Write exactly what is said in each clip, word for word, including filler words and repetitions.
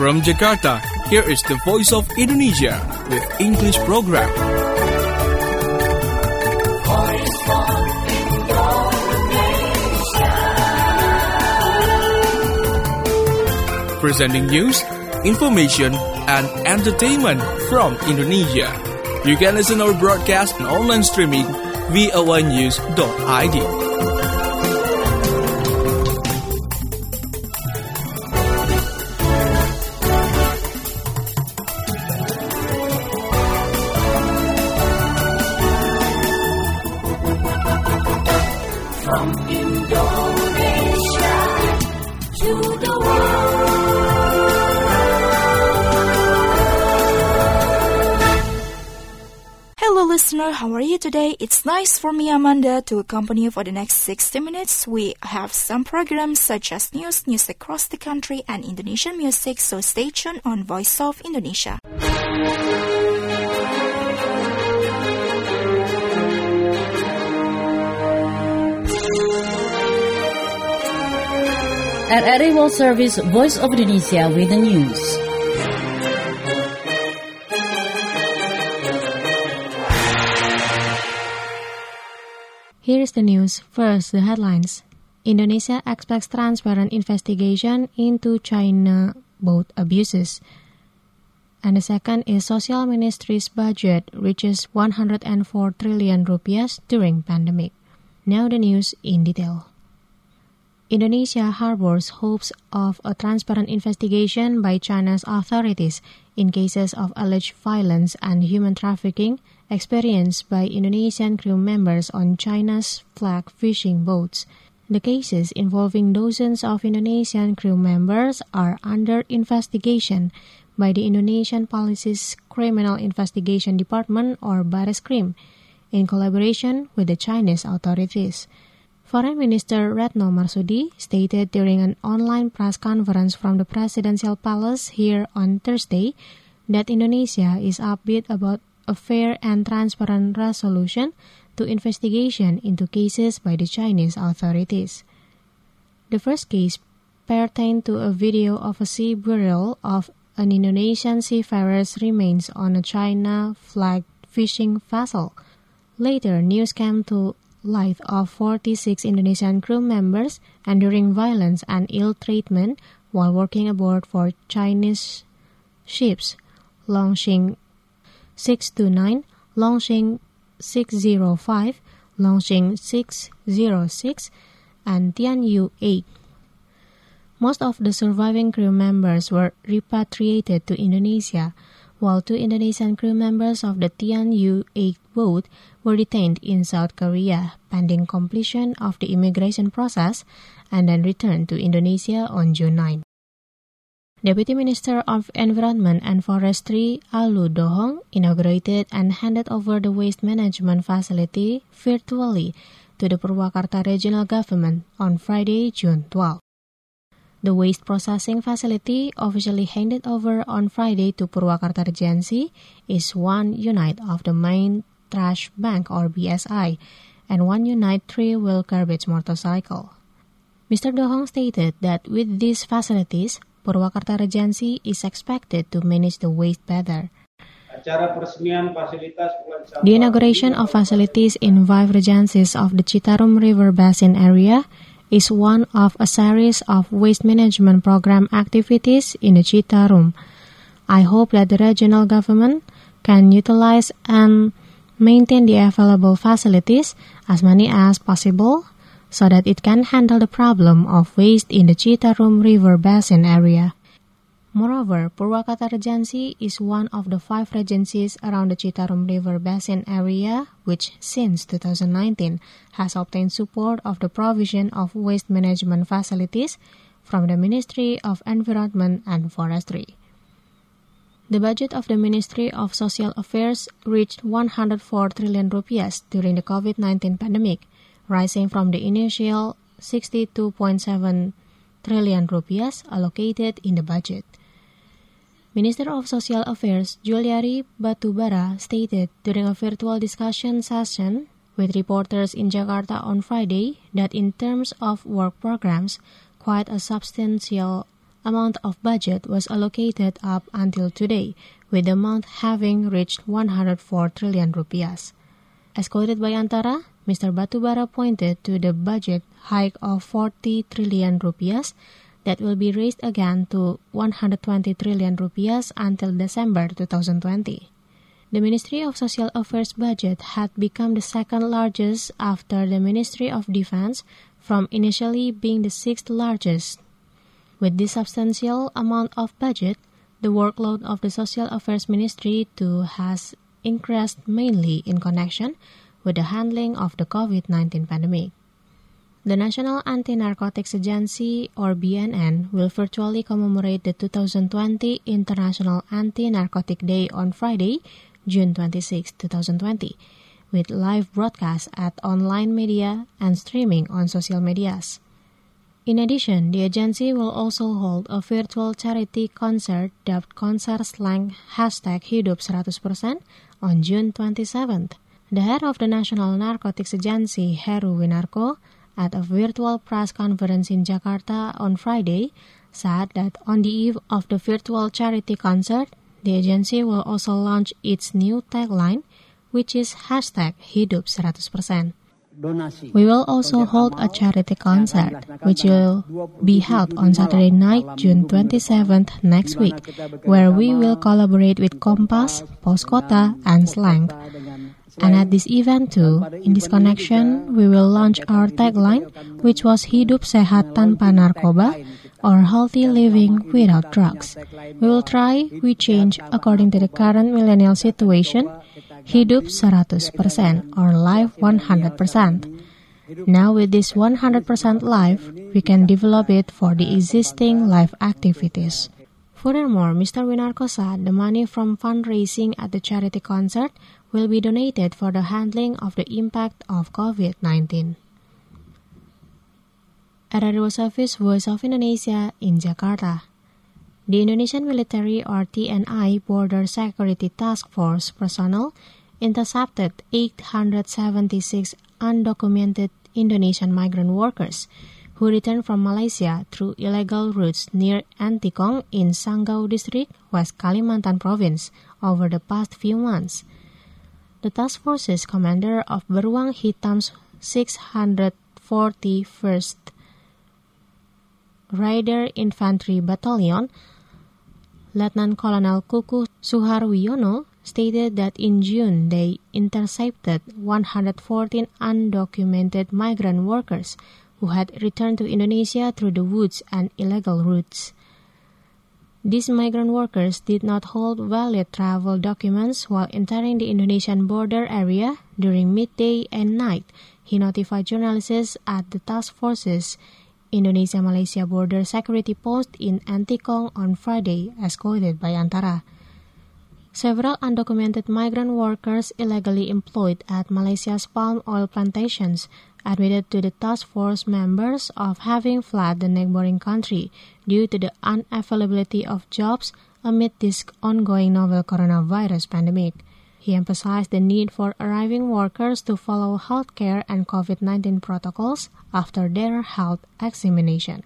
From Jakarta, here is the Voice of Indonesia with English program. Voice of Indonesia. Presenting news, information, and entertainment from Indonesia. You can listen our broadcast and online streaming v o a news dot i d. From Indonesia to the world. Hello listener, how are you today? It's nice for me, Amanda, to accompany you for the next sixty minutes. We have some programs such as news, news across the country, and Indonesian music, so stay tuned on Voice of Indonesia. At R A World Service, Voice of Indonesia with the news. Here is the news. First, the headlines. Indonesia expects transparent investigation into China boat abuses. And the second is Social Ministry's budget reaches one hundred four trillion rupiah during pandemic. Now the news in detail. Indonesia harbors hopes of a transparent investigation by China's authorities in cases of alleged violence and human trafficking experienced by Indonesian crew members on China's flag fishing boats. The cases involving dozens of Indonesian crew members are under investigation by the Indonesian Police's Criminal Investigation Department or Barreskrim in collaboration with the Chinese authorities. Foreign Minister Retno Marsudi stated during an online press conference from the Presidential Palace here on Thursday that Indonesia is upbeat about a fair and transparent resolution to investigation into cases by the Chinese authorities. The first case pertained to a video of a sea burial of an Indonesian seafarer's remains on a China flag fishing vessel. Later, news came to light of forty-six Indonesian crew members enduring violence and ill treatment while working aboard for Chinese ships Longxing six two nine, Longxing six oh five, Longxing six oh six, and Tianyu eight. Most of the surviving crew members were repatriated to Indonesia, while two Indonesian crew members of the Tianyu eight boat were detained in South Korea pending completion of the immigration process and then returned to Indonesia on June ninth. Deputy Minister of Environment and Forestry Alu Dohong inaugurated and handed over the waste management facility virtually to the Purwakarta Regional Government on Friday, June twelfth. The waste processing facility, officially handed over on Friday to Purwakarta Regency, is one unit of the main trash bank or B S I and one unit three-wheel garbage motorcycle. Mister Dohong stated that with these facilities, Purwakarta Regency is expected to manage the waste better. The inauguration of facilities in five regencies of the Citarum River Basin area is one of a series of waste management program activities in the Citarum. I hope that the regional government can utilize and maintain the available facilities as many as possible so that it can handle the problem of waste in the Citarum River Basin area. Moreover, Purwakarta Regency is one of the five regencies around the Citarum River Basin area which, since two thousand nineteen, has obtained support of the provision of waste management facilities from the Ministry of Environment and Forestry. The budget of the Ministry of Social Affairs reached one hundred four trillion rupiah during the COVID nineteen pandemic, rising from the initial sixty-two point seven trillion rupiah allocated in the budget. Minister of Social Affairs Juliari Batubara stated during a virtual discussion session with reporters in Jakarta on Friday that in terms of work programs, quite a substantial amount of budget was allocated up until today, with the amount having reached one hundred four trillion rupiahs. As quoted by Antara, Mister Batubara pointed to the budget hike of forty trillion rupiahs that will be raised again to one hundred twenty trillion rupiahs until December twenty twenty. The Ministry of Social Affairs budget had become the second largest after the Ministry of Defense, from initially being the sixth largest. With this substantial amount of budget, the workload of the Social Affairs Ministry too has increased mainly in connection with the handling of the COVID nineteen pandemic. The National Anti-Narcotics Agency, or B N N, will virtually commemorate the two thousand twenty International Anti-Narcotic Day on Friday, June twenty-sixth, twenty twenty, with live broadcast at online media and streaming on social medias. In addition, the agency will also hold a virtual charity concert dubbed Konser Slang hashtag Hidup seratus persen on June twenty-seventh. The head of the National Narcotics Agency, Heru Winarko, at a virtual press conference in Jakarta on Friday, said that on the eve of the virtual charity concert, the agency will also launch its new tagline, which is hashtag Hidup seratus persen. We will also hold a charity concert, which will be held on Saturday night, June twenty-seventh next week, where we will collaborate with Kompas, Pos Kota, and Slang. And at this event too, in this connection, we will launch our tagline, which was Hidup Sehat Tanpa Narkoba, or Healthy Living Without Drugs. We will try, we change according to the current millennial situation, Hidup seratus persen, or life one hundred percent. Now with this one hundred percent life, we can develop it for the existing life activities. Furthermore, Mister Winarko said the money from fundraising at the charity concert will be donated for the handling of the impact of COVID nineteen. Radio Service Voice of Indonesia in Jakarta. The Indonesian Military or T N I Border Security Task Force personnel intercepted eight hundred seventy-six undocumented Indonesian migrant workers who returned from Malaysia through illegal routes near Antikong in Sanggau District, West Kalimantan Province over the past few months. The task force's commander of Beruang Hitam's six hundred forty-first Raider Infantry Battalion, Lieutenant Colonel Kuku Suharwiono, stated that in June they intercepted one hundred fourteen undocumented migrant workers who had returned to Indonesia through the woods and illegal routes. These migrant workers did not hold valid travel documents while entering the Indonesian border area during midday and night, he notified journalists at the task force's Indonesia-Malaysia border security post in Antikong on Friday, as quoted by Antara. Several undocumented migrant workers illegally employed at Malaysia's palm oil plantations admitted to the task force members of having fled the neighboring country due to the unavailability of jobs amid this ongoing novel coronavirus pandemic. He emphasized the need for arriving workers to follow healthcare and COVID nineteen protocols after their health examination.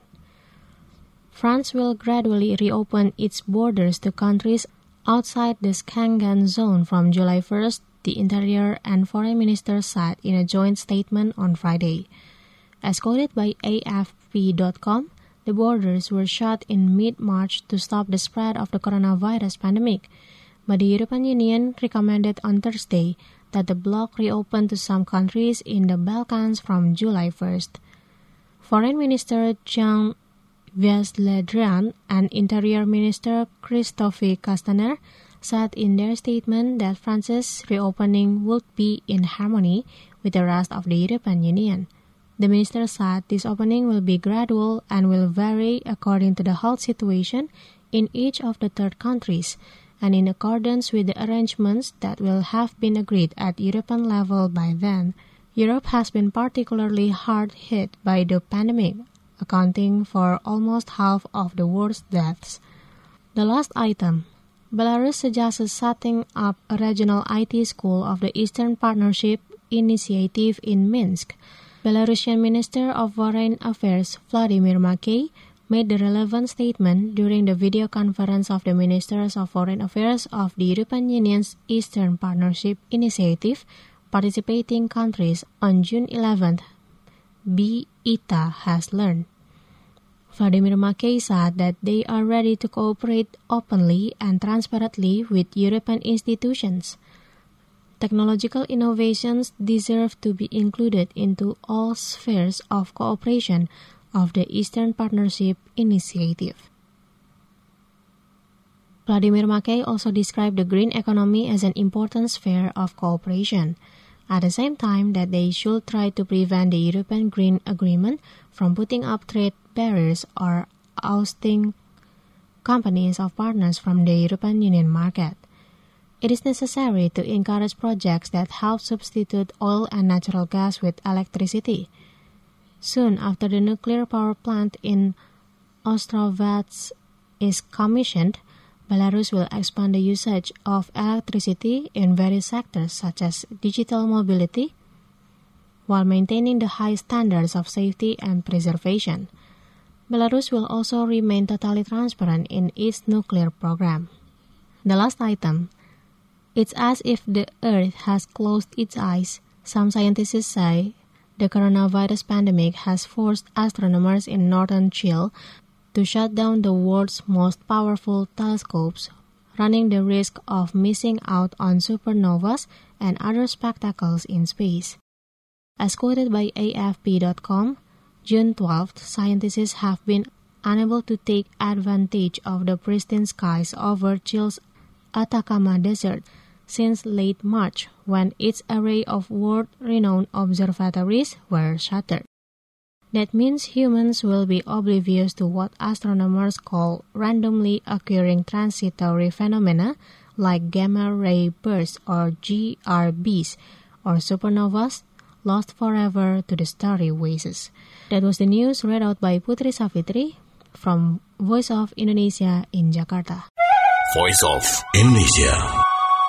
France will gradually reopen its borders to countries outside the Schengen zone from July first, the Interior and Foreign Ministers said in a joint statement on Friday. As quoted by A F P dot com, the borders were shut in mid-March to stop the spread of the coronavirus pandemic, but the European Union recommended on Thursday that the bloc reopen to some countries in the Balkans from July first. Foreign Minister Jean-Yves Le Drian and Interior Minister Christophe Castaner said in their statement that France's reopening would be in harmony with the rest of the European Union. The minister said this opening will be gradual and will vary according to the health situation in each of the third countries and in accordance with the arrangements that will have been agreed at European level by then. Europe has been particularly hard hit by the pandemic, accounting for almost half of the world's deaths. The last item. Belarus suggested setting up a regional I T school of the Eastern Partnership Initiative in Minsk. Belarusian Minister of Foreign Affairs Vladimir Makey made the relevant statement during the video conference of the Ministers of Foreign Affairs of the European Union's Eastern Partnership Initiative participating countries on June eleventh, B I T A has learned. Vladimir Makey said that they are ready to cooperate openly and transparently with European institutions. Technological innovations deserve to be included into all spheres of cooperation of the Eastern Partnership Initiative. Vladimir Makey also described the green economy as an important sphere of cooperation, at the same time that they should try to prevent the European Green Agreement from putting up trade barriers or ousting companies of partners from the European Union market. It is necessary to encourage projects that help substitute oil and natural gas with electricity. Soon after the nuclear power plant in Ostrovets is commissioned, Belarus will expand the usage of electricity in various sectors such as digital mobility, while maintaining the high standards of safety and preservation. Belarus will also remain totally transparent in its nuclear program. The last item. It's as if the Earth has closed its eyes. Some scientists say the coronavirus pandemic has forced astronomers in northern Chile to shut down the world's most powerful telescopes, running the risk of missing out on supernovas and other spectacles in space. As quoted by A F P dot com, June twelfth, scientists have been unable to take advantage of the pristine skies over Chile's Atacama Desert since late March, when its array of world-renowned observatories were shuttered. That means humans will be oblivious to what astronomers call randomly occurring transitory phenomena like gamma-ray bursts or G R Bs, or supernovas, lost forever to the starry wastes. That was the news read out by Putri Savitri from Voice of Indonesia in Jakarta. Voice of Indonesia.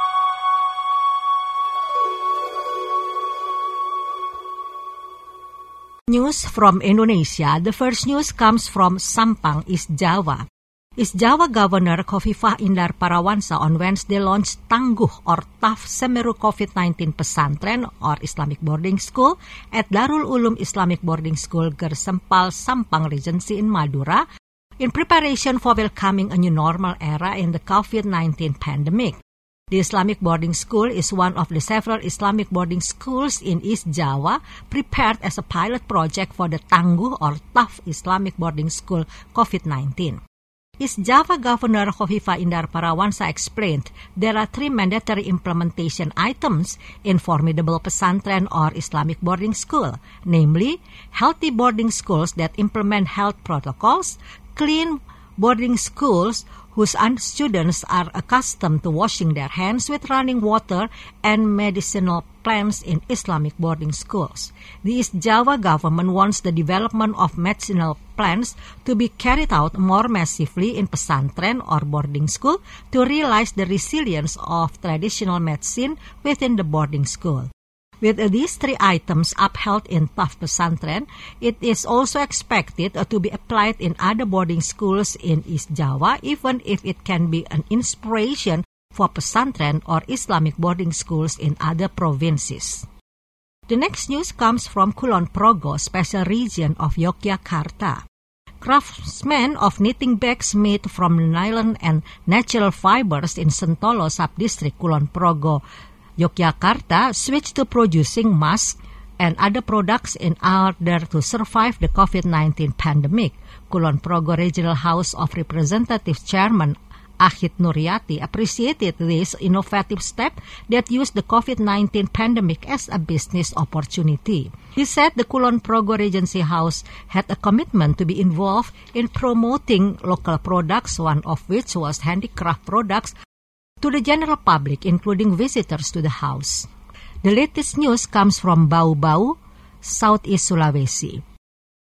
News from Indonesia. The first news comes from Sampang, East Java. East Java Governor Khofifah Indar Parawansa on Wednesday launched Tangguh or Tough Semeru COVID nineteen Pesantren or Islamic Boarding School at Darul Ulum Islamic Boarding School Gersempal, Sampang Regency in Madura in preparation for welcoming a new normal era in the COVID nineteen pandemic. The Islamic boarding school is one of the several Islamic boarding schools in East Java prepared as a pilot project for the Tangguh or Tough Islamic Boarding School COVID nineteen. East Java Governor Khofifah Indar Parawansa explained there are three mandatory implementation items in Formidable Pesantren or Islamic boarding school, namely healthy boarding schools that implement health protocols, clean boarding schools whose students are accustomed to washing their hands with running water, and medicinal plants in Islamic boarding schools. The East Java government wants the development of medicinal plants to be carried out more massively in pesantren or boarding school to realize the resilience of traditional medicine within the boarding school. With these three items upheld in Tough Pesantren, it is also expected to be applied in other boarding schools in East Java, even if it can be an inspiration for pesantren or Islamic boarding schools in other provinces. The next news comes from Kulon Progo, special region of Yogyakarta. Craftsmen of knitting bags made from nylon and natural fibers in Sentolo Subdistrict Kulon Progo, Yogyakarta switched to producing masks and other products in order to survive the COVID nineteen pandemic. Kulon Progo Regional House of Representatives Chairman Ahid Nuryati appreciated this innovative step that used the COVID nineteen pandemic as a business opportunity. He said the Kulon Progo Regency House had a commitment to be involved in promoting local products, one of which was handicraft products, to the general public, including visitors to the house. The latest news comes from Bau Bau, Southeast Sulawesi.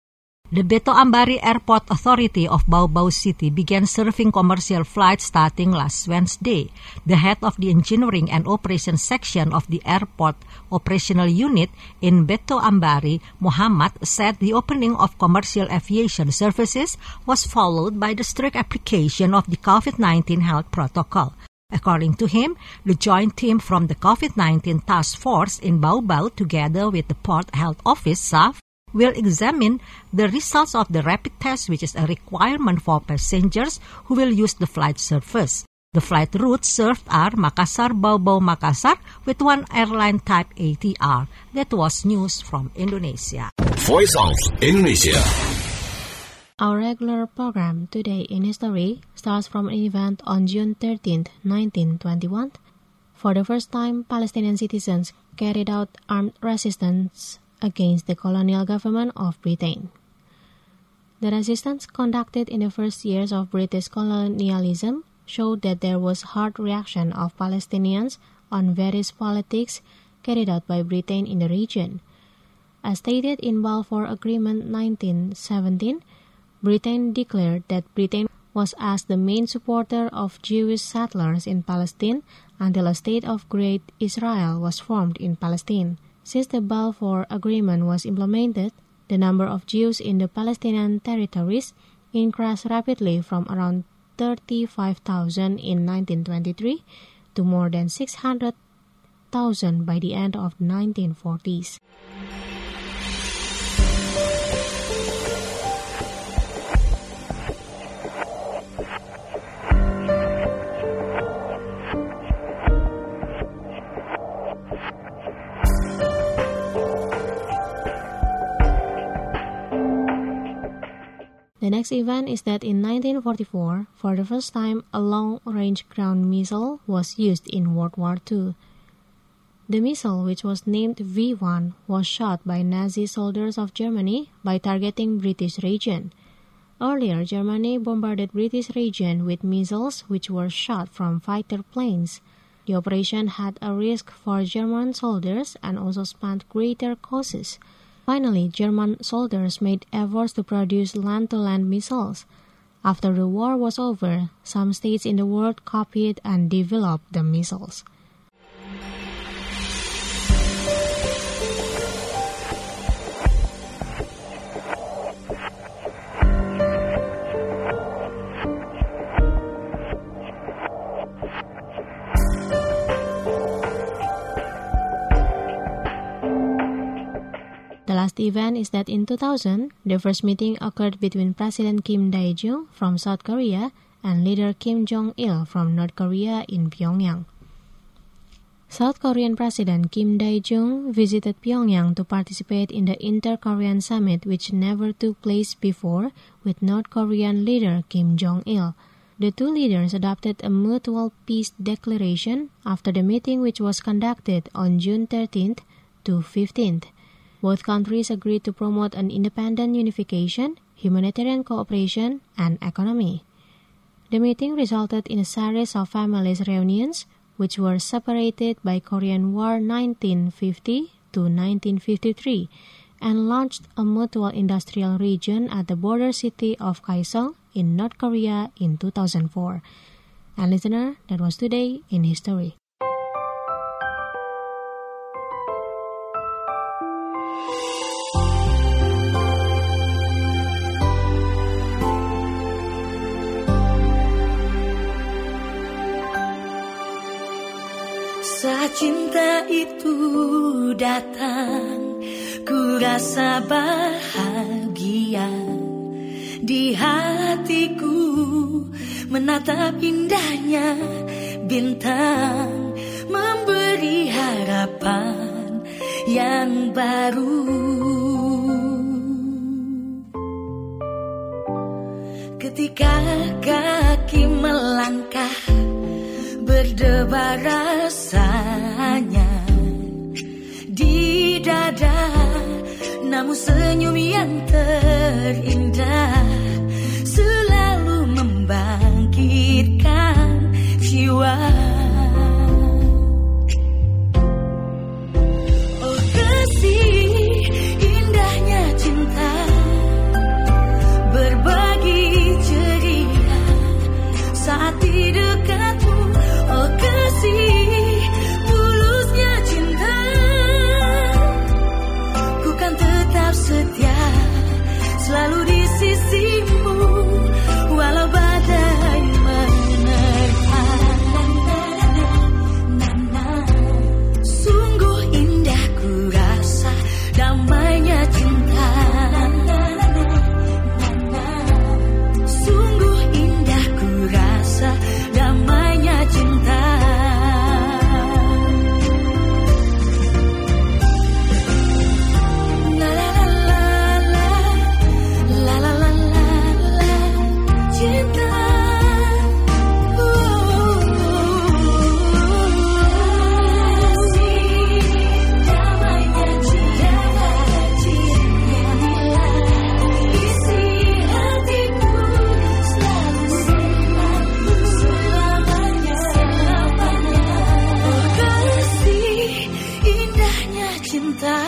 The Beto Ambari Airport Authority of Baubau City began serving commercial flights starting last Wednesday. The head of the Engineering and Operations section of the Airport Operational Unit in Beto Ambari, Muhammad, said the opening of commercial aviation services was followed by the strict application of the COVID nineteen health protocol. According to him, the joint team from the COVID nineteen task force in Baubau, together with the Port Health Office staff, will examine the results of the rapid test, which is a requirement for passengers who will use the flight service. The flight routes served are Makassar, Baubau, Makassar, with one airline type A T R. That was news from Indonesia. Voice of Indonesia. Our regular program, Today in History, starts from an event on June thirteenth, nineteen twenty-one. For the first time, Palestinian citizens carried out armed resistance against the colonial government of Britain. The resistance conducted in the first years of British colonialism showed that there was hard reaction of Palestinians on various politics carried out by Britain in the region. As stated in Balfour Agreement nineteen seventeen, Britain declared that Britain was as the main supporter of Jewish settlers in Palestine until a state of Great Israel was formed in Palestine. Since the Balfour Agreement was implemented, the number of Jews in the Palestinian territories increased rapidly from around thirty-five thousand in nineteen twenty-three to more than six hundred thousand by the end of the nineteen forties. The next event is that in nineteen forty-four, for the first time, a long-range ground missile was used in World War Two. The missile, which was named V one, was shot by Nazi soldiers of Germany by targeting British region. Earlier, Germany bombarded British region with missiles which were shot from fighter planes. The operation had a risk for German soldiers and also spanned greater costs. Finally, German soldiers made efforts to produce land-to-land missiles. After the war was over, some states in the world copied and developed the missiles. The last event is that in two thousand, the first meeting occurred between President Kim Dae-jung from South Korea and leader Kim Jong-il from North Korea in Pyongyang. South Korean President Kim Dae-jung visited Pyongyang to participate in the Inter-Korean Summit, which never took place before, with North Korean leader Kim Jong-il. The two leaders adopted a mutual peace declaration after the meeting, which was conducted on June thirteenth to fifteenth. Both countries agreed to promote an independent unification, humanitarian cooperation, and economy. The meeting resulted in a series of families reunions, which were separated by Korean War nineteen fifty to nineteen fifty-three, and launched a mutual industrial region at the border city of Kaesong in North Korea in two thousand four. And listener, that was Today in History. Saat cinta itu datang, ku rasa bahagia. Di hatiku menatap indahnya bintang, memberi harapan yang baru. Ketika kaki melangkah, berdebar rasanya di dada, namun senyum yang terindah selalu membangkitkan jiwa. Oh kasih, indahnya cinta cinta,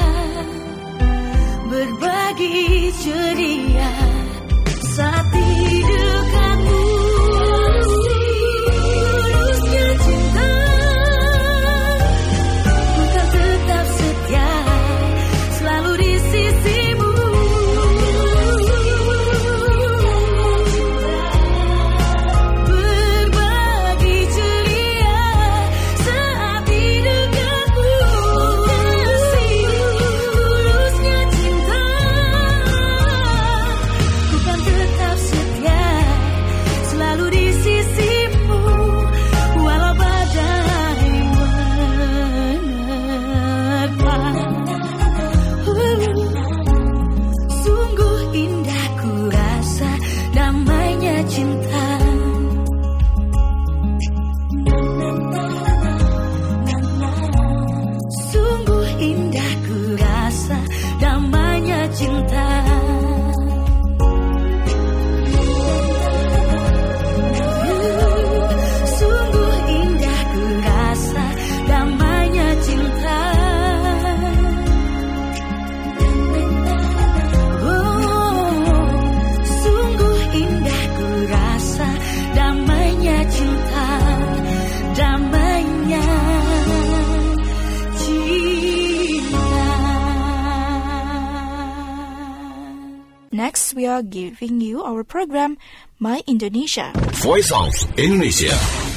berbagi ceria saat di dekatmu. Tulusnya cinta, ku kan tetap setia, selalu di sisimu. Berbagi ceria saat di dekatmu. Tulusnya cinta, ku kan tetap setia, selalu di sisimu, walau badai menerpa. Sungguh indah ku rasa damainya cinta. Sungguh indah ku rasa damainya cinta. Sungguh indah ku rasa damainya cinta. Oh, sungguh indah ku rasa damainya cinta. Damainya cinta. Next, we are giving you our program, My Indonesia. Voice of Indonesia.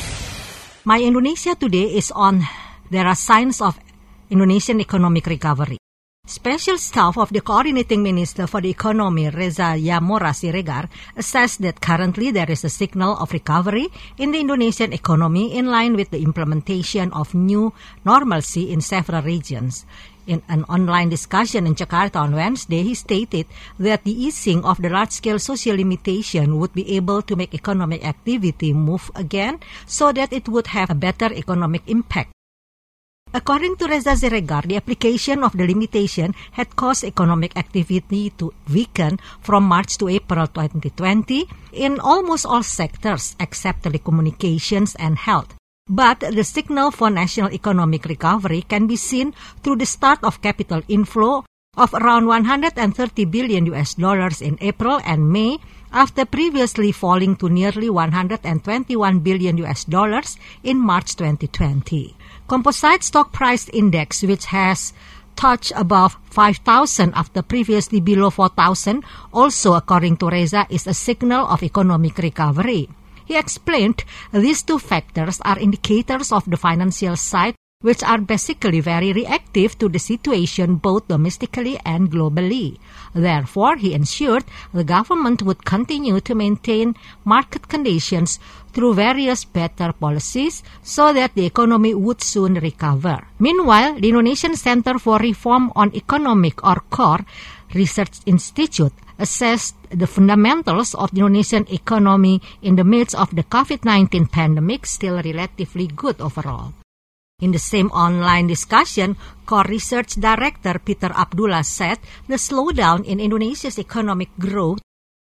My Indonesia today is on there are signs of Indonesian economic recovery. Special staff of the Coordinating Minister for the Economy, Reza Yamora Siregar, assessed that currently there is a signal of recovery in the Indonesian economy in line with the implementation of new normalcy in several regions. In an online discussion in Jakarta on Wednesday, he stated that the easing of the large-scale social limitation would be able to make economic activity move again so that it would have a better economic impact. According to Reza Siregar, the application of the limitation had caused economic activity to weaken from March to April twenty twenty in almost all sectors except telecommunications and health. But the signal for national economic recovery can be seen through the start of capital inflow of around one hundred thirty billion U S dollars in April and May, after previously falling to nearly one hundred twenty-one billion U S dollars in March twenty twenty. Composite stock price index, which has touched above five thousand after previously below four thousand, also according to Reza, is a signal of economic recovery. He explained these two factors are indicators of the financial side, which are basically very reactive to the situation both domestically and globally. Therefore, he ensured the government would continue to maintain market conditions through various better policies so that the economy would soon recover. Meanwhile, the Indonesian Center for Reform on Economic, or C O R, Research Institute assessed the fundamentals of the Indonesian economy in the midst of the COVID nineteen pandemic still relatively good overall. In the same online discussion, C O R Research Director Peter Abdullah said the slowdown in Indonesia's economic growth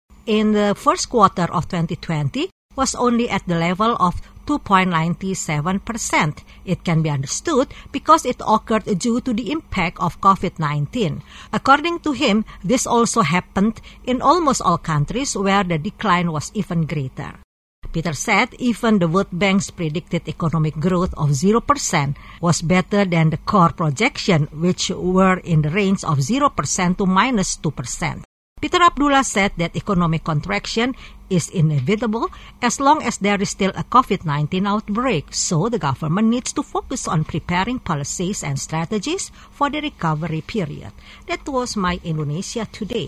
in the first quarter of twenty twenty was only at the level of two point nine seven percent. It can be understood because it occurred due to the impact of COVID nineteen. According to him, this also happened in almost all countries where the decline was even greater. Peter said even the World Bank's predicted economic growth of zero percent was better than the C O R projection, which were in the range of zero percent to minus two percent. Peter Abdullah said that economic contraction is inevitable as long as there is still a COVID nineteen outbreak, so the government needs to focus on preparing policies and strategies for the recovery period. That was My Indonesia Today.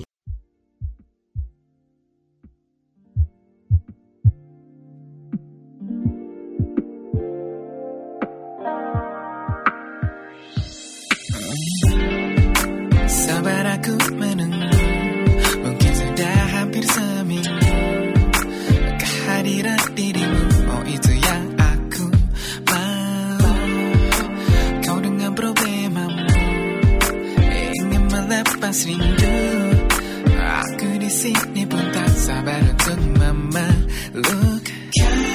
Sabar aku menunggu, mungkin sudah hampir seminggu. Kehadiran dirimu, oh itu yang aku mau. Kau dengan problemamu, ingin melepas rindu. Aku di sini pun tak sabar untuk memeluk kamu.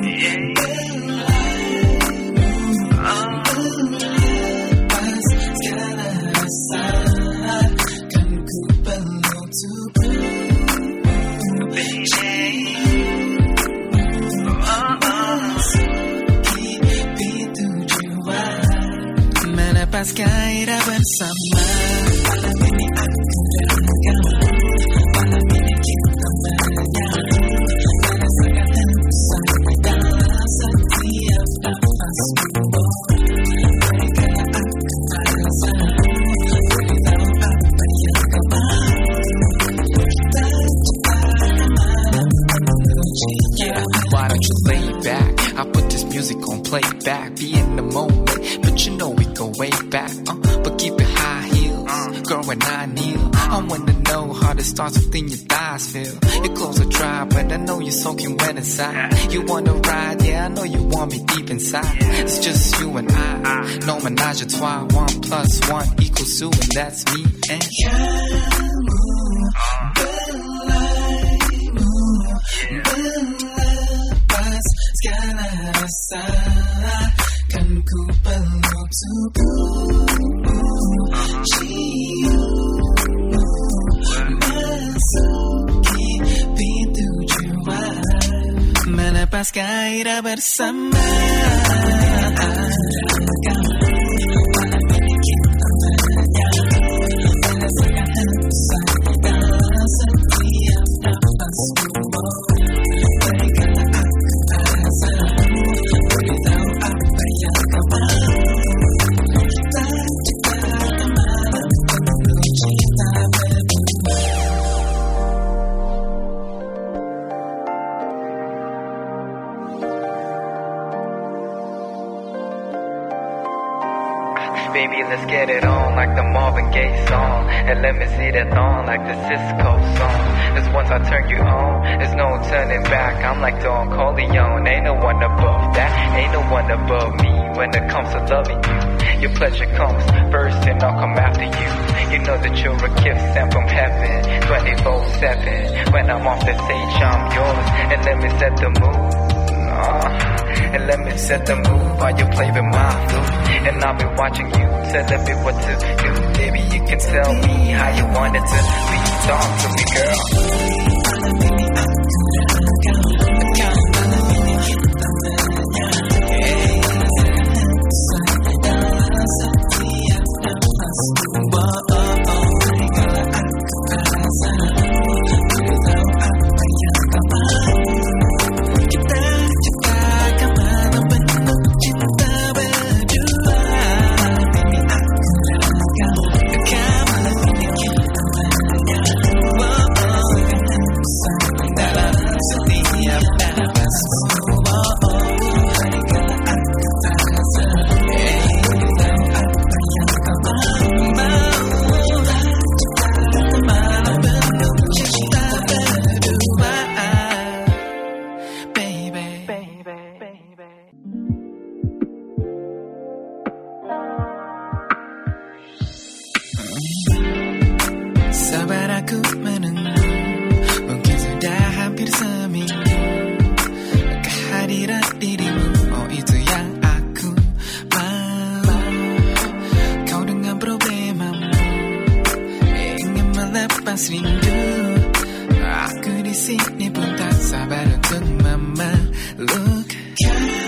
Yeah. Oh, lepas Melepas gairah bersama. Malam ini aku dan kamu, malam ini kita menyatu. Merasakan hembusan dalam setiap nafasku. Berikanlah aku alasanmu, beritahu apa yang kau mau. Kita ciptakan malam menuju. Yeah, why don't you lay back? I put this music on playback, be in the moment, but you know we go way back. Uh, but keep it high heels, girl, when I kneel, I wanna know how the stars within your thighs feel. Your clothes are dry, but I know you're soaking wet inside. You wanna ride, yeah, I know you want me deep inside. It's just you and I, no menage a trois. One plus one equals two, and that's me and you. Segala rasa kan ku peluk tubuhmu, ciummu masuki pintu jiwa, melepas gairah bersama. Malam ini kita menyatu, merasakan hembusan dalam setiap nafasku. Baby, let's get it on like the Marvin Gaye song, and let me see that on like the Cisco song. Cause once I turn you on, there's no turning back. I'm like Don Corleone, ain't no one above that, ain't no one above me when it comes to loving you. Your pleasure comes first and I'll come after you. You know that you're a gift sent from heaven, twenty-four seven. When I'm off the stage, I'm yours, and let me set the mood. Uh, and let me set the mood while you play with my flute. And I'll be watching you, telling me what to do. Baby, you can tell me how you want it to be. Talk to me, girl. Sabar aku menunggu, mungkin sudah hampir seminggu. Kehadiran dirimu, oh itu yang aku mau. Kau dengan problemamu, ingin melepas rindu. Aku di sini pun tak sabar untuk memeluk kamu.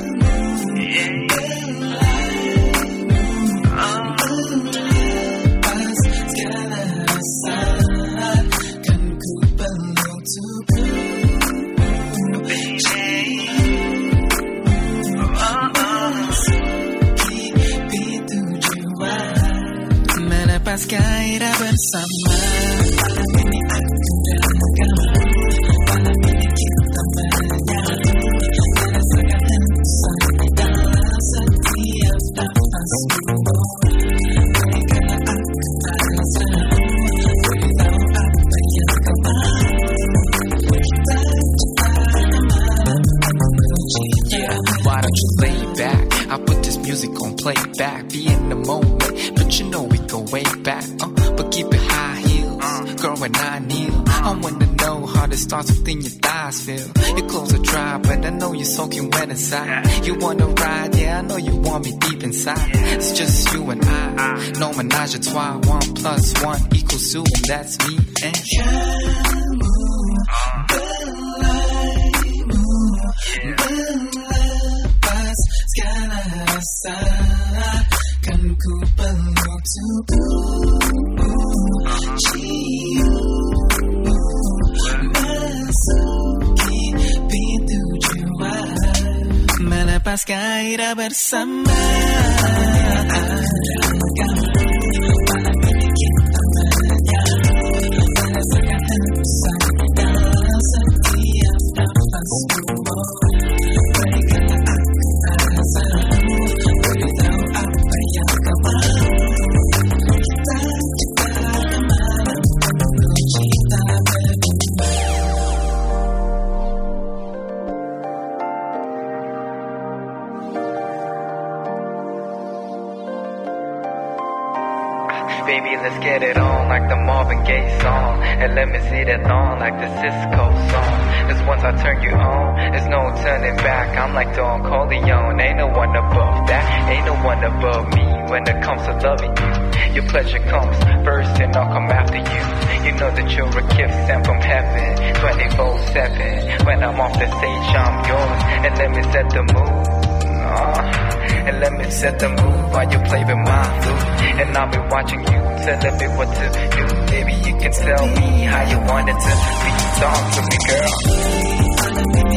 Melepas gairah bersama. Malam ini aku dan kamu, malam ini kita menyatu. Merasakan hembusan dalam setiap nafasku. Berikanlah aku alasanmu, beritahu apa yang kau mau. Kita ciptakan malam menuju. Yeah, why don't you lay back? I put this music on playback, be in the moment, but you know we go way back. Uh, but keep it high heels, girl, when I kneel, I wanna know how the stars within your thighs feel. Your clothes are dry, but I know you're soaking wet inside. You wanna ride, yeah, I know you want me deep inside. It's just you and I, no menage a trois. One plus one equals two, and that's me and you. Melepas segala rasa kan ku perlu tubuhku cium masuki pintu jiwa melepas gairah bersama Baby, let's get it on like the Marvin Gaye song. And let me see that on like the Cisco song. Cause once I turn you on, there's no turning back. I'm like Don Corleone, ain't no one above that. Ain't no one above me when it comes to loving you. Your pleasure comes first and I'll come after you. You know that you're a gift sent from heaven, twenty-four seven. When I'm off the stage, I'm yours. And let me set the mood. Uh. And let me set the mood while you play with my flute. And I'll be watching you, telling me what to do. Baby, you can tell me how you want it to be. Talk to me, girl.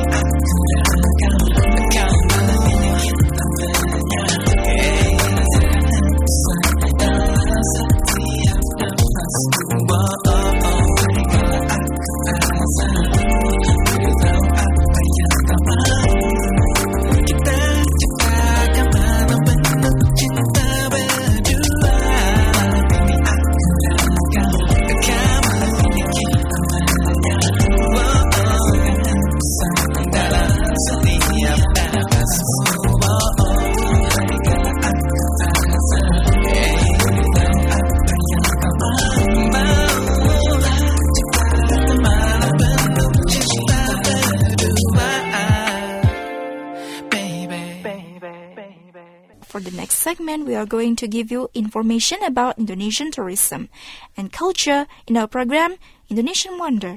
For the next segment, we are going to give you information about Indonesian tourism and culture in our program, Indonesian Wonder.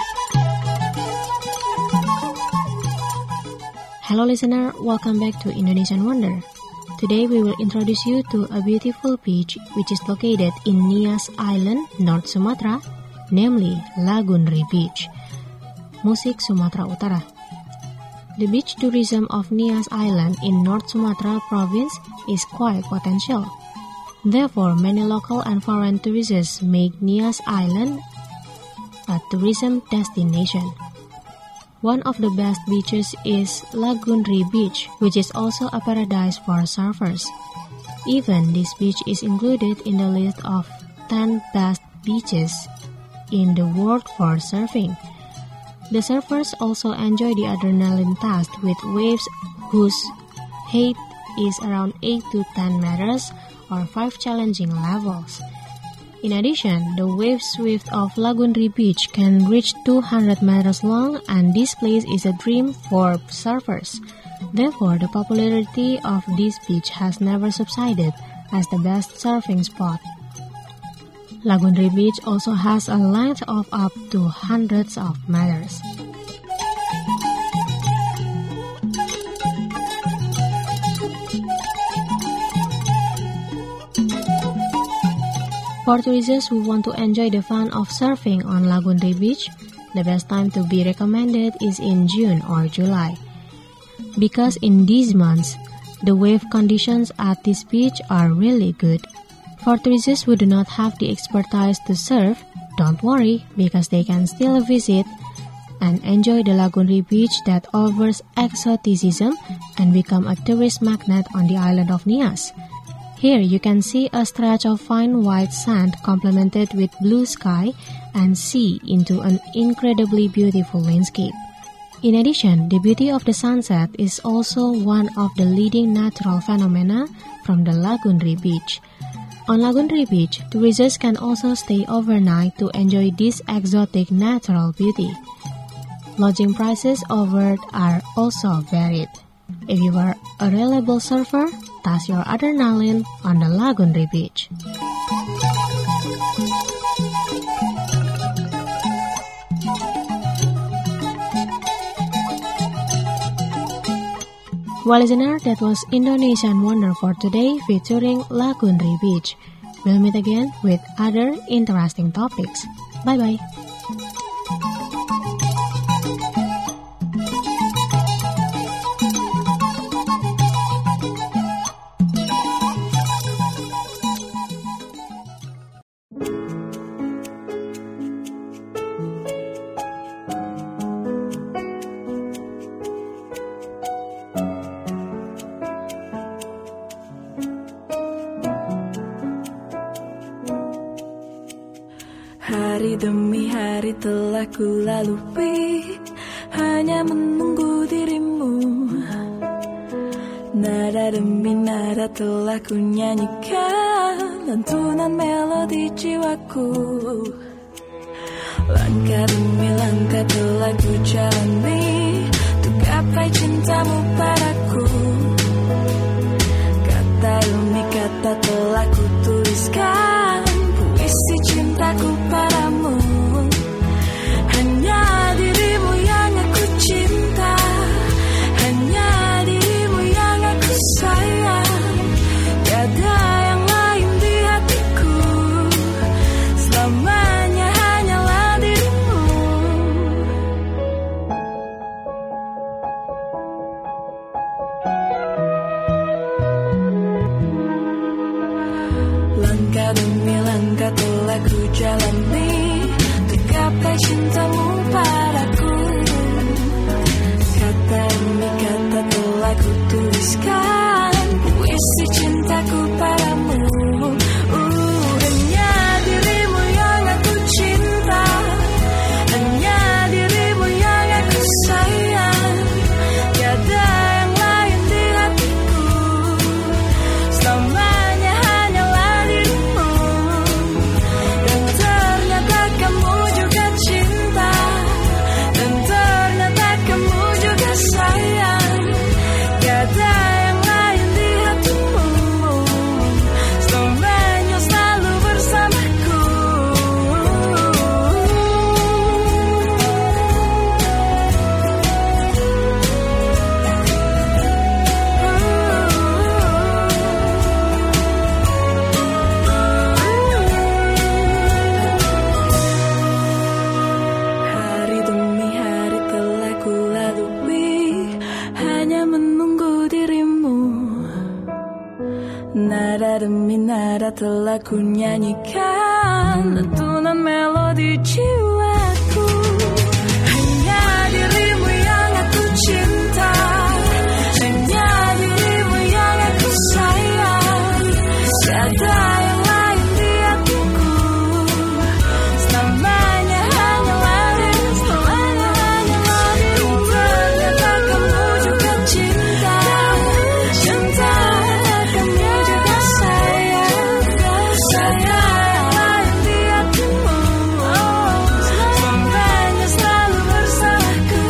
Hello listener, welcome back to Indonesian Wonder. Today we will introduce you to a beautiful beach which is located in Nias Island, North Sumatra, namely Lagun Ri Beach, Musik, Sumatera Utara. The beach tourism of Nias Island in North Sumatra province is quite potential. Therefore, many local and foreign tourists make Nias Island a tourism destination. One of the best beaches is Lagun Ri Beach, which is also a paradise for surfers. Even this beach is included in the list of ten best beaches in the world for surfing. The surfers also enjoy the adrenaline test with waves whose height is around eight to ten meters or five challenging levels. In addition, the wave sweep of Lagun Ri Beach can reach two hundred meters long, and this place is a dream for surfers. Therefore, the popularity of this beach has never subsided as the best surfing spot. Lagun Ri Beach also has a length of up to hundreds of meters. For tourists who want to enjoy the fun of surfing on Lagun Ri Beach, the best time to be recommended is in June or July. Because in these months, the wave conditions at this beach are really good. For tourists who do not have the expertise to surf, don't worry because they can still visit and enjoy the Lagun Ri Beach that offers exoticism and become a tourist magnet on the island of Nias. Here you can see a stretch of fine white sand complemented with blue sky and sea into an incredibly beautiful landscape. In addition, the beauty of the sunset is also one of the leading natural phenomena from the Lagun Ri Beach. On Lagun Ri Beach, tourists can also stay overnight to enjoy this exotic natural beauty. Lodging prices offered are also varied. If you are a reliable surfer, test your adrenaline on the Lagun Ri Beach. Well, listener, that was Indonesian Wonder for today featuring Lagunri Beach. We'll meet again with other interesting topics. Bye-bye. Hari demi hari telah ku lalui, hanya menunggu dirimu. Nada demi nada telah ku nyanyikan lantunan melodi jiwaku. Langkah demi langkah telah ku jalani untuk gapai cintamu padaku. Kata demi kata telah ku tuliskan puisi cintaku padamu. Hanya dirimu yang aku cinta, hanya dirimu yang aku sayang. Tiada yang lain di hatiku, selamanya hanyalah dirimu. Langkah demi langkah telah ku jalani untuk gapai cintamu padaku. Kata demi kata telah ku tuliskan puisi cintaku padamu. uh, Hanya dirimu yang aku cinta, hanya dirimu yang aku sayang. Tiada yang lain di hatiku, selamanya hanyalah dirimu. Dan ternyata kamu juga cinta, dan ternyata kamu juga sayang. Tiada yang lain di hatimu, selamanya selalu bersamaku. Hari demi hari telah ku lalui, hanya menunggu dirimu. Nada demi nada telah ku nyanyikan lantunan melodi jiwaku. Hanya dirimu yang aku cinta, hanya dirimu yang aku sayang. Tiada yang lain di hatiku, selamanya hanyalah dirimu, selamanya hanyalah dirimu. Ternyata kamu juga cinta, cinta. Kamu juga sayang, sayang. Lain di hatimu, selamanya selalu bersamaku.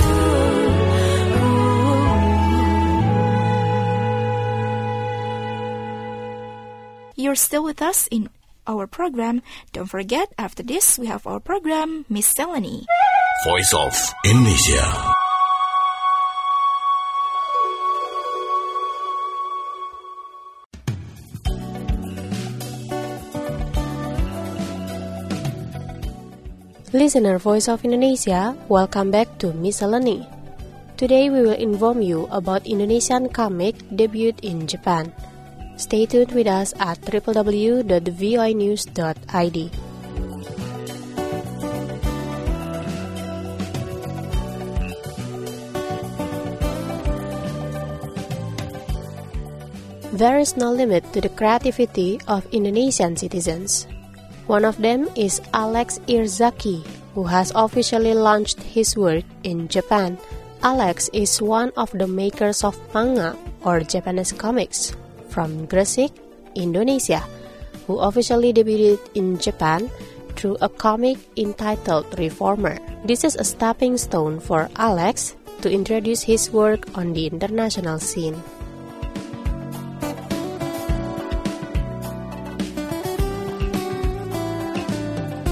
You're still with us in our program. Don't forget, after this, we have our program, Miscellany. Voice of Indonesia. Listener Voice of Indonesia, welcome back to Miscellany. Today we will inform you about Indonesian comic debut in Japan. Stay tuned with us at w w w dot v o i news dot i d. There is no limit to the creativity of Indonesian citizens. One of them is Alex Irzaki, who has officially launched his work in Japan. Alex is one of the makers of manga, or Japanese comics, from Gresik, Indonesia, who officially debuted in Japan through a comic entitled Reformer. This is a stepping stone for Alex to introduce his work on the international scene.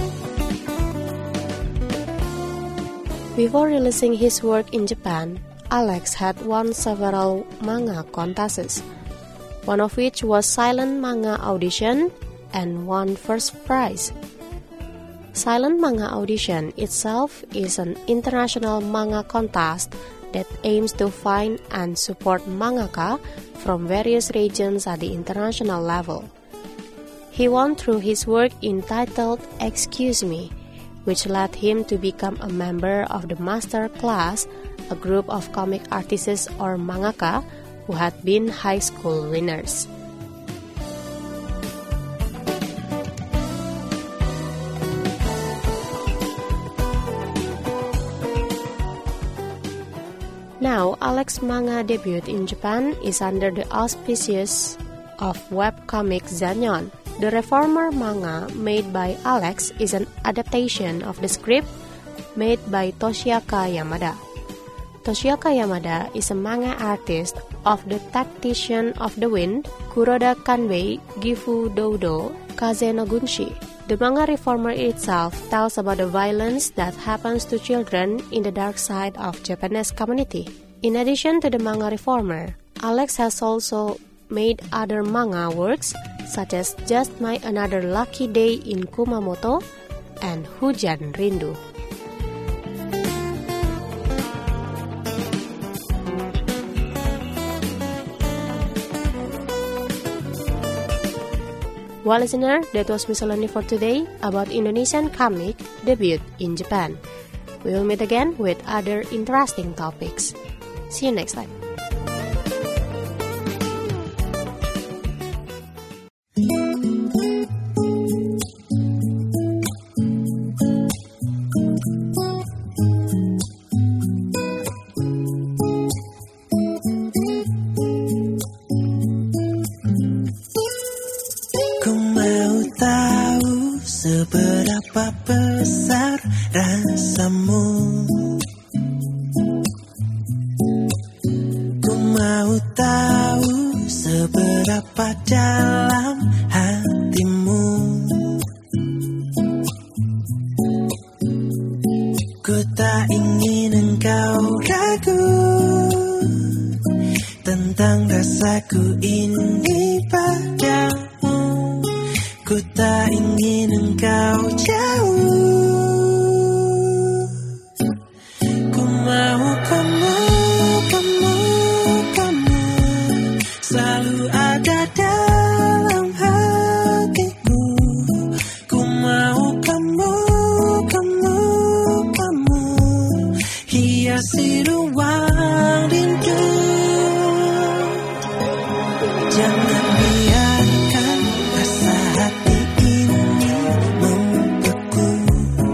Before releasing his work in Japan, Alex had won several manga contests, one of which was Silent Manga Audition and won first prize. Silent Manga Audition itself is an international manga contest that aims to find and support mangaka from various regions at the international level. He won through his work entitled Excuse Me, which led him to become a member of the Master Class, a group of comic artists or mangaka who had been high school winners. Now, Alex's manga debut in Japan is under the auspices of webcomic Zanyon. The Reformer manga made by Alex is an adaptation of the script made by Toshiaka Yamada. Toshiaka Yamada is a manga artist of the Tactician of the Wind, Kuroda Kanbei, Gifu Doudo, Kaze no Gunshi. The manga Reformer itself tells about the violence that happens to children in the dark side of Japanese community. In addition to the manga Reformer, Alex has also made other manga works such as Just My Another Lucky Day in Kumamoto and Hujan Rindu. Well, listener, that was miscellany for today about Indonesian comic debut in Japan. We will meet again with other interesting topics. See you next time. Seberapa besar rasamu? Ku mau tahu seberapa dalam hatimu. Ku tak ingin engkau ragu tentang rasaku ini padamu. Ku tak ingin engkau jauh. Ku mau kamu, kamu, kamu selalu ada dalam hatiku. Ku mau kamu, kamu, kamu hiasi ruang rindu. Jangan biarkan rasa hati ini membeku.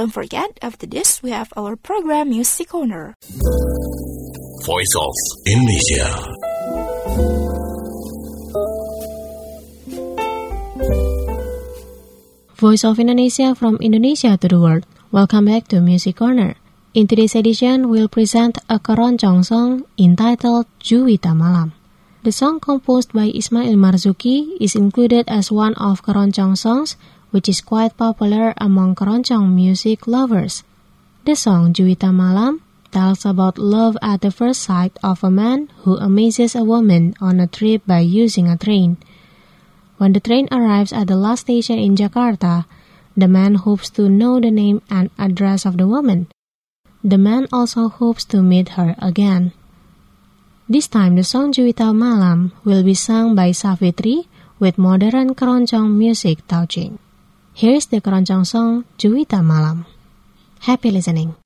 don't forget, after this, we have our program Music Corner. Voice of Indonesia. Voice of Indonesia from Indonesia to the world. Welcome back to Music Corner. In today's edition, we'll present a keroncong song entitled Juwita Malam. The song composed by Ismail Marzuki is included as one of keroncong songs which is quite popular among keroncong music lovers. The song Juwita Malam tells about love at the first sight of a man who amazes a woman on a trip by using a train. When the train arrives at the last station in Jakarta, the man hopes to know the name and address of the woman. The man also hopes to meet her again. This time, the song Juwita Malam will be sung by Savitri with modern keroncong music touching. Here is the keroncong song Juwita Malam. Happy listening.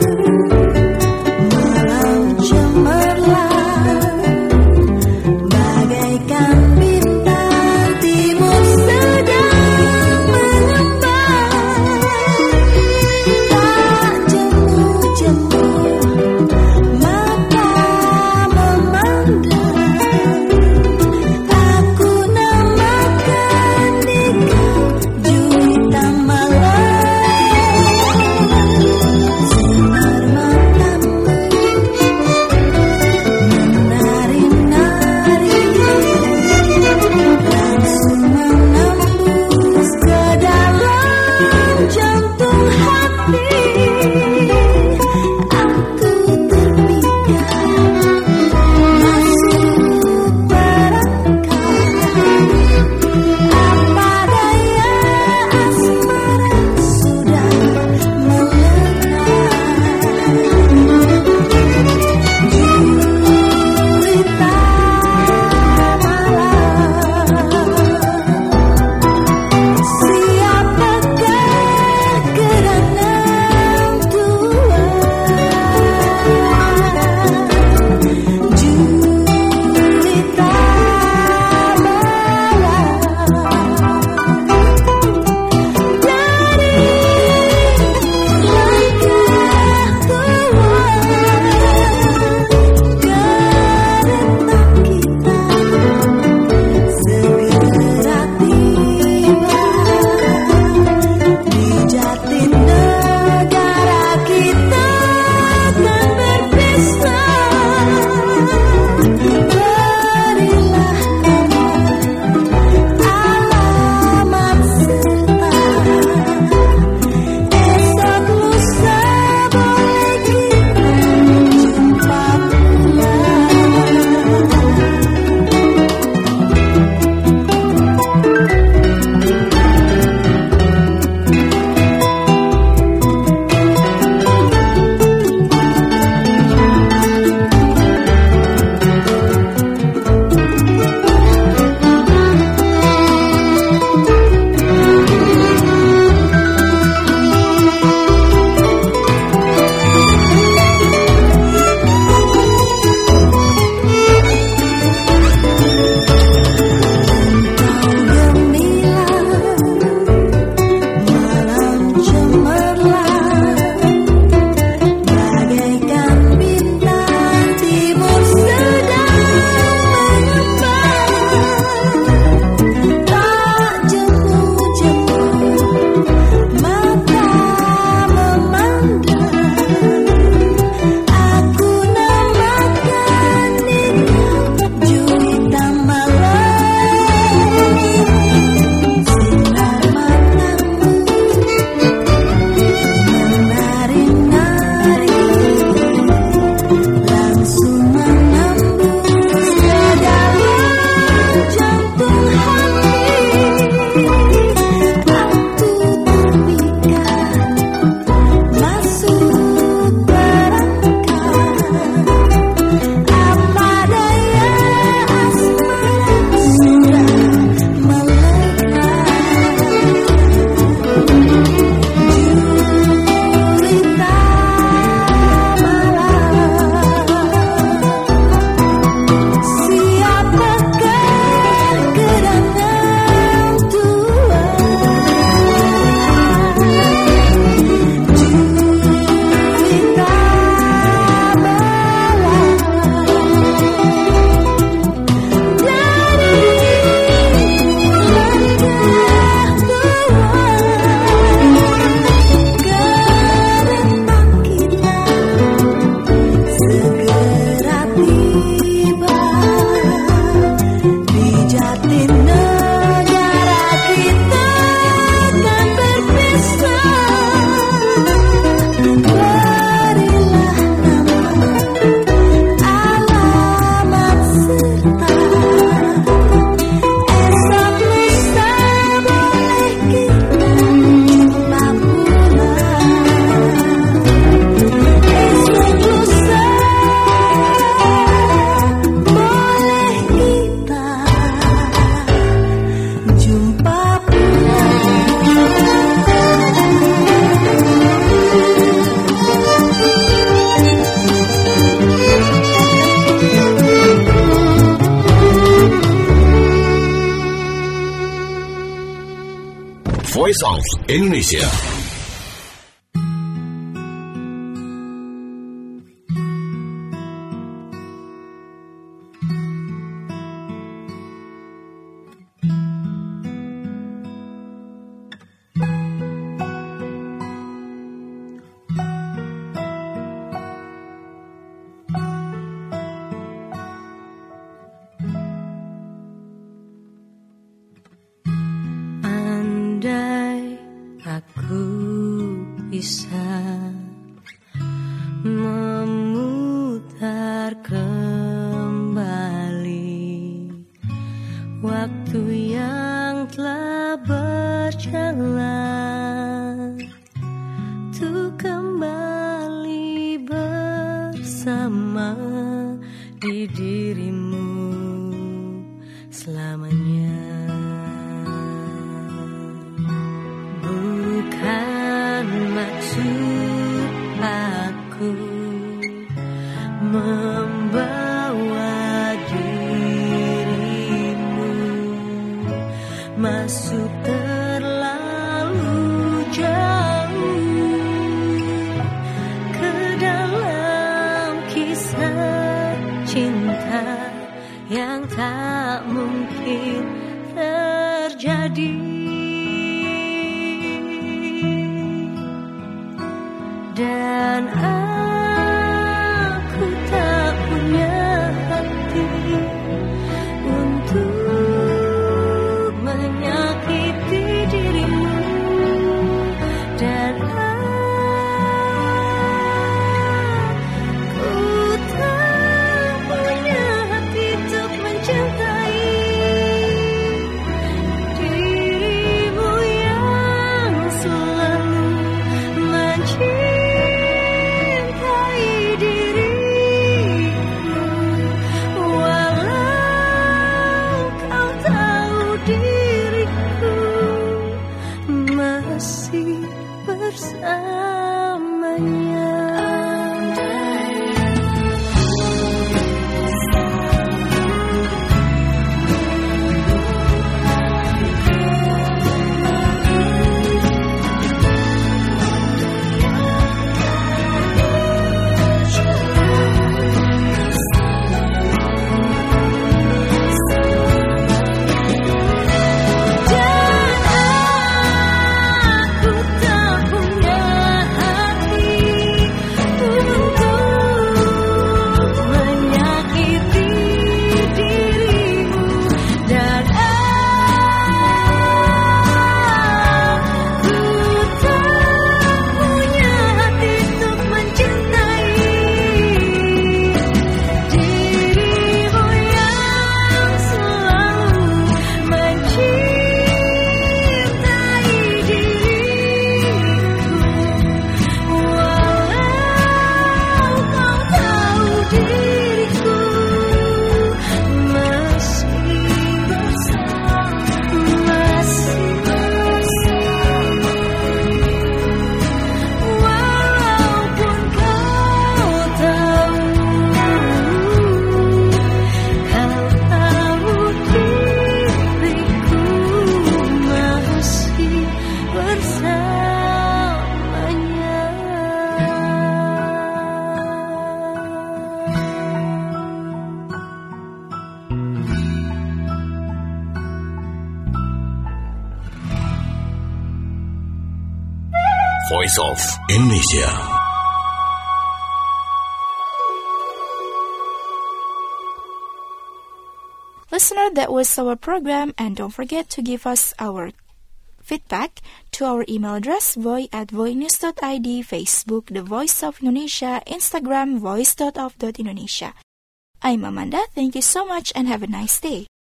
Malam cemerlang Voice of Indonesia. Aku bisa memutar kembali waktu yang telah berjalan, untuk kembali bersama di dirimu selamanya. Bukan maksud aku membawa dirimu masuk terlalu jauh ke dalam kisah cinta yang tak mungkin terjadi. Dan aku tak punya hati untuk menyakiti dirimu. Dan aku tak punya hati untuk mencintai dirimu yang selalu mencintai Voice of Indonesia. Listener, that was our program, and don't forget to give us our feedback to our email address voice at voicenews dot I D, Facebook The Voice of Indonesia, Instagram voice dot of dot Indonesia. I'm Amanda, thank you so much and have a nice day.